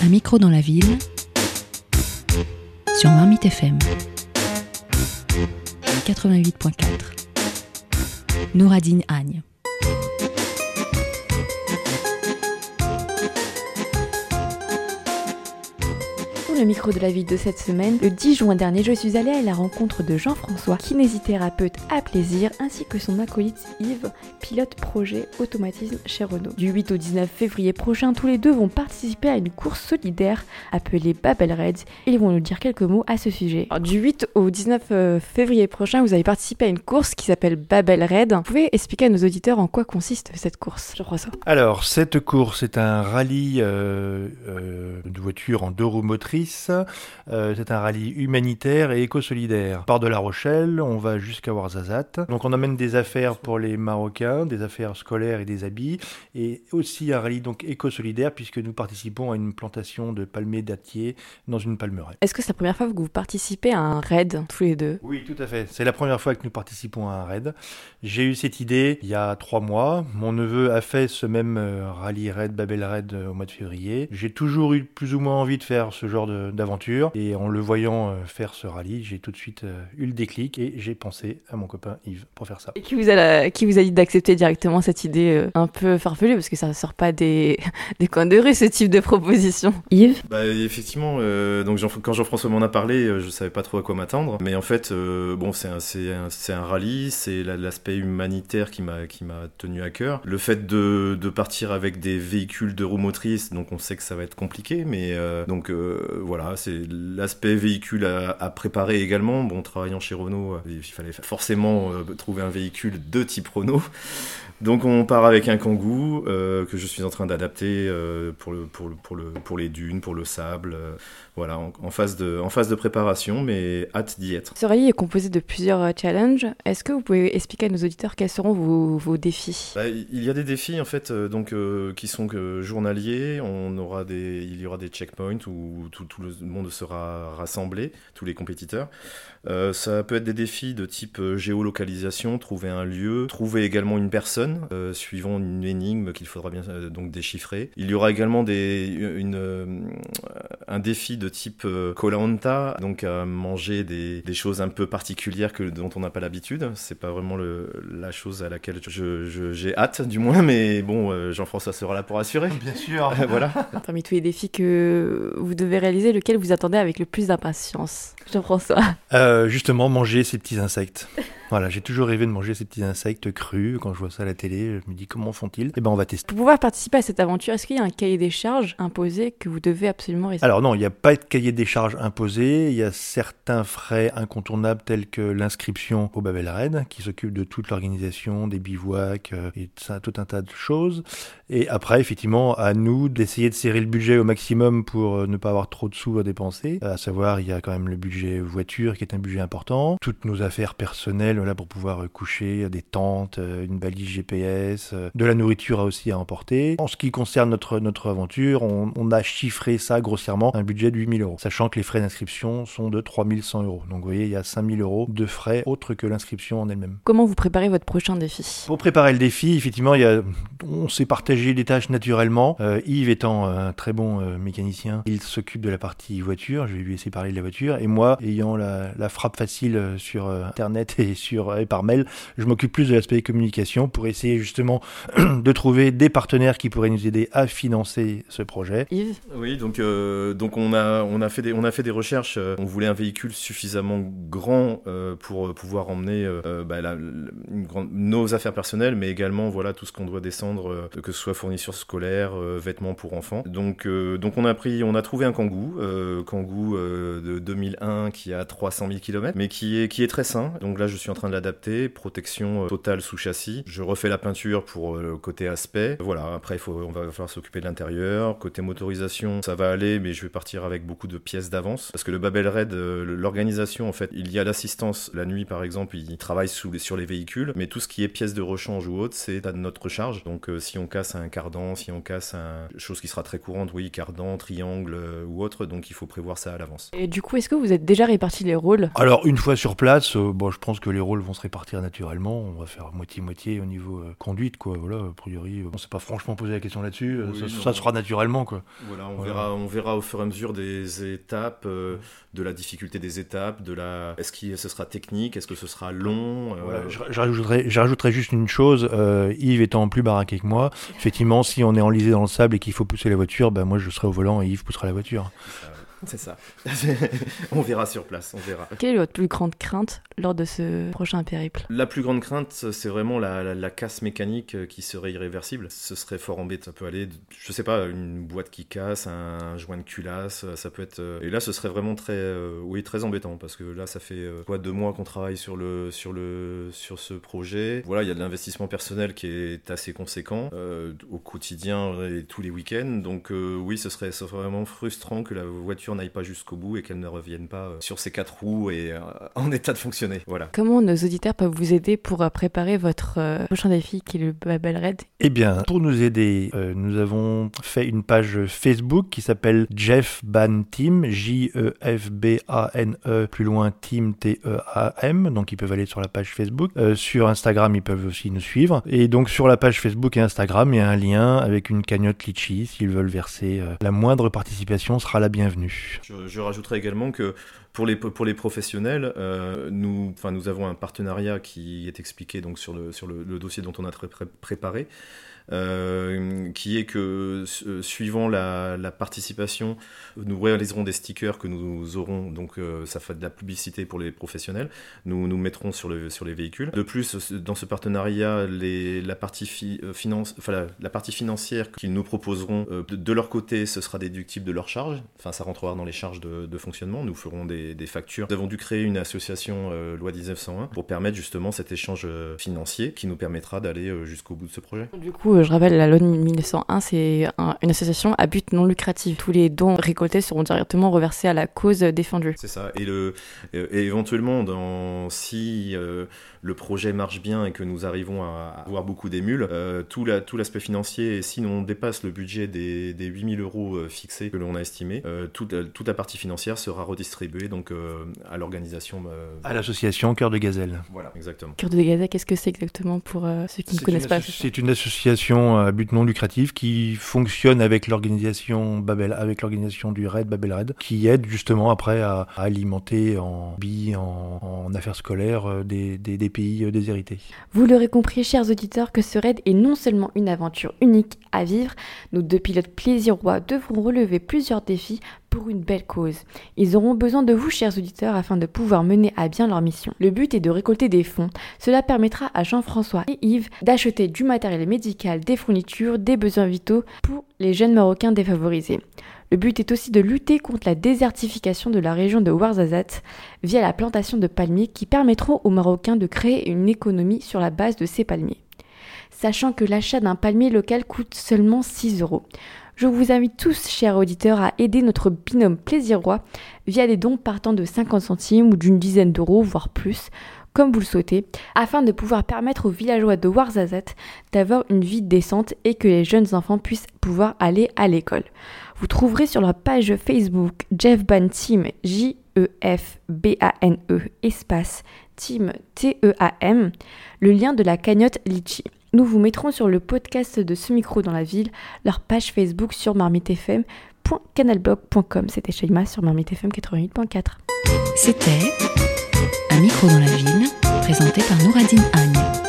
Un micro dans la ville sur Marmite FM 88.4. Nouradine Agne. Le micro de la ville de cette semaine, le 10 juin dernier, je suis allée à la rencontre de Jean-François, kinésithérapeute à plaisir, ainsi que son acolyte Yves, pilote projet automatisme chez Renault. Du 8 au 19 février prochain, tous les deux vont participer à une course solidaire appelée Babel Raids et ils vont nous dire quelques mots à ce sujet. Alors, du 8 au 19 février prochain, vous avez participé à une course qui s'appelle Babel Raids. Vous pouvez expliquer à nos auditeurs en quoi consiste cette course, Jean-François? Alors, cette course est un rallye de voitures en deux roues motrices. C'est un rallye humanitaire et éco-solidaire. On part de La Rochelle, on va jusqu'à Ouarzazate. Donc on amène des affaires pour les Marocains, des affaires scolaires et des habits, et aussi un rallye donc éco-solidaire puisque nous participons à une plantation de palmiers dattiers dans une palmeraie. Est-ce que c'est la première fois que vous participez à un raid tous les deux? Oui, tout à fait. C'est la première fois que nous participons à un raid. J'ai eu cette idée il y a 3 mois. Mon neveu a fait ce même rallye raid, Babel Raid au mois de février. J'ai toujours eu plus ou moins envie de faire ce genre d'aventure et en le voyant faire ce rallye, j'ai tout de suite eu le déclic et j'ai pensé à mon copain Yves pour faire ça. Et qui vous a dit d'accepter directement cette idée un peu farfelue parce que ça ne sort pas des coins de rue ce type de proposition? Yves? Effectivement, donc quand Jean-François m'en a parlé, je savais pas trop à quoi m'attendre, mais en fait c'est un rallye, c'est l'aspect humanitaire qui m'a tenu à cœur. Le fait de partir avec des véhicules de roues motrices, donc on sait que ça va être compliqué, mais voilà, c'est l'aspect véhicule à préparer également. Bon, travaillant chez Renault, il fallait forcément trouver un véhicule de type Renault. Donc on part avec un Kangoo que je suis en train d'adapter pour les dunes, pour le sable. Voilà, en phase de préparation, mais hâte d'y être. Ce rallye est composé de plusieurs challenges. Est-ce que vous pouvez expliquer à nos auditeurs quels seront vos défis? Il y a des défis en fait qui sont journaliers. Il y aura des checkpoints où tout le monde sera rassemblé, tous les compétiteurs. Ça peut être des défis de type géolocalisation, trouver un lieu, trouver également une personne, suivant une énigme qu'il faudra bien donc déchiffrer. Il y aura également un défi de type Koh-Lanta, donc à manger des choses un peu particulières dont on n'a pas l'habitude. C'est pas vraiment la chose à laquelle j'ai hâte, du moins, mais bon, Jean-François sera là pour assurer. Bien sûr. Voilà. Parmi tous les défis que vous devez réaliser, lequel vous attendez avec le plus d'impatience, Jean-François? Justement, manger ces petits insectes. Voilà, j'ai toujours rêvé de manger ces petits insectes crus. Quand je vois ça à la télé, je me dis comment font-ils? Eh ben, on va tester. Pour pouvoir participer à cette aventure, est-ce qu'il y a un cahier des charges imposé que vous devez absolument respecter? Alors non, il n'y a pas de cahier des charges imposé. Il y a certains frais incontournables tels que l'inscription au Babel Raid, qui s'occupe de toute l'organisation, des bivouacs et tout un tas de choses. Et après, effectivement, à nous d'essayer de serrer le budget au maximum pour ne pas avoir trop de sous à dépenser. À savoir, il y a quand même le budget voiture qui est un budget important. Toutes nos affaires personnelles, là, pour pouvoir coucher, des tentes, une balise GPS, de la nourriture aussi à emporter. En ce qui concerne notre aventure, on a chiffré ça grossièrement, un budget de 8 000 €, sachant que les frais d'inscription sont de 3 100 €. Donc vous voyez, il y a 5 000 € de frais autres que l'inscription en elle-même. Comment vous préparez votre prochain défi? Pour préparer le défi, effectivement, on s'est partagé les tâches naturellement. Yves étant un très bon mécanicien, il s'occupe de la partie voiture, je vais lui laisser parler de la voiture, et moi, ayant la frappe facile sur Internet et par mail, je m'occupe plus de l'aspect communication pour essayer justement de trouver des partenaires qui pourraient nous aider à financer ce projet. Yves? Oui, donc on a fait des recherches. On voulait un véhicule suffisamment grand pour pouvoir emmener nos affaires personnelles, mais également voilà tout ce qu'on doit descendre, que ce soit fournitures scolaires, vêtements pour enfants. Donc on a trouvé un Kangoo de 2001 qui a 300 000 km, mais qui est très sain. Donc là, je suis en train de l'adapter, protection totale sous châssis. Je refais la peinture pour le côté aspect. Voilà, après va falloir s'occuper de l'intérieur. Côté motorisation, ça va aller, mais je vais partir avec beaucoup de pièces d'avance. Parce que le Babel Raid, l'organisation, en fait, il y a l'assistance. La nuit, par exemple, il travaille sur les véhicules, mais tout ce qui est pièces de rechange ou autre, c'est à notre charge. Donc si on casse un cardan, si on casse chose qui sera très courante, oui, cardan, triangle ou autre, donc il faut prévoir ça à l'avance. Et du coup, est-ce que vous êtes déjà répartis les rôles? Alors, une fois sur place, je pense que les rôles vont se répartir naturellement. On va faire moitié-moitié au niveau niveau conduite, quoi. Voilà, a priori, on s'est pas franchement posé la question là-dessus. Oui, ça sera naturellement, quoi. Voilà, on verra au fur et à mesure des étapes, de la difficulté des étapes, est-ce que ce sera technique, est-ce que ce sera long. Voilà, je rajouterais juste une chose, Yves étant plus baraqué que moi, effectivement, si on est enlisé dans le sable et qu'il faut pousser la voiture, moi je serai au volant et Yves poussera la voiture. C'est ça. On verra sur place, on verra. Quelle est votre plus grande crainte lors de ce prochain périple ? La plus grande crainte, c'est vraiment la casse mécanique qui serait irréversible. Ce serait fort embêtant. Ça peut aller, je sais pas, une boîte qui casse, un joint de culasse, ça peut être... Et là, ce serait vraiment très embêtant, parce que là, ça fait 2 mois qu'on travaille sur ce projet. Voilà, il y a de l'investissement personnel qui est assez conséquent au quotidien et tous les week-ends. Donc oui, ce serait vraiment frustrant que la voiture n'aille pas jusqu'au bout et qu'elle ne revienne pas sur ses 4 roues et en état de fonctionner. Voilà. Comment nos auditeurs peuvent vous aider pour préparer votre prochain défi qui est le Babel Raid ? Eh bien, pour nous aider, nous avons fait une page Facebook qui s'appelle Jeff Ban Team, Jefbane, plus loin Team, Team. Donc ils peuvent aller sur la page Facebook. Sur Instagram, ils peuvent aussi nous suivre. Et donc sur la page Facebook et Instagram, il y a un lien avec une cagnotte Litchi. S'ils veulent verser la moindre participation sera la bienvenue. Je rajouterai également que pour les professionnels, nous avons un partenariat qui est expliqué donc sur le dossier dont on a préparé, qui est que suivant la participation, nous réaliserons des stickers que nous aurons, donc ça fait de la publicité pour les professionnels, nous mettrons sur les véhicules. De plus, dans ce partenariat, la partie financière qu'ils nous proposeront, de leur côté, ce sera déductible de leur charge, ça rentrera dans les charges de fonctionnement, nous ferons des factures. Nous avons dû créer une association loi 1901 pour permettre justement cet échange financier qui nous permettra d'aller jusqu'au bout de ce projet. Du coup, je rappelle, la loi 1901, c'est une association à but non lucratif. Tous les dons récoltés seront directement reversés à la cause défendue. C'est ça. Et éventuellement, si le projet marche bien et que nous arrivons à avoir beaucoup d'émules, tout l'aspect financier, et si on dépasse le budget des 8 000 € fixés que l'on a estimé, toute la partie financière sera redistribuée donc, à l'organisation. À l'association Cœur de Gazelle. Voilà, exactement. Cœur de Gazelle, qu'est-ce que c'est exactement pour ceux qui ne connaissent pas ? C'est une association à but non lucratif qui fonctionne avec l'organisation du Raid Babel Raid, qui aide justement après à alimenter en billes, en affaires scolaires des pays déshérités. Vous l'aurez compris, chers auditeurs, que ce raid est non seulement une aventure unique à vivre, nos 2 pilotes plaisirois devront relever plusieurs défis pour une belle cause. Ils auront besoin de vous, chers auditeurs, afin de pouvoir mener à bien leur mission. Le but est de récolter des fonds. Cela permettra à Jean-François et Yves d'acheter du matériel médical, des fournitures, des besoins vitaux pour les jeunes Marocains défavorisés. Le but est aussi de lutter contre la désertification de la région de Ouarzazate via la plantation de palmiers qui permettront aux Marocains de créer une économie sur la base de ces palmiers. Sachant que l'achat d'un palmier local coûte seulement 6 €. Je vous invite tous, chers auditeurs, à aider notre binôme plaisirois via des dons partant de 50 centimes ou d'une dizaine d'euros, voire plus, comme vous le souhaitez, afin de pouvoir permettre aux villageois de Ouarzazate d'avoir une vie décente et que les jeunes enfants puissent pouvoir aller à l'école. Vous trouverez sur leur page Facebook Jeff Ban Team, Jefbane, espace Team, Team, le lien de la cagnotte Litchi. Nous vous mettrons sur le podcast de Ce Micro dans la Ville, leur page Facebook sur marmitefm.canalblog.com. C'était Shaima sur marmitefm 88.4. C'était Un micro dans la ville, présenté par Nouradine Agne.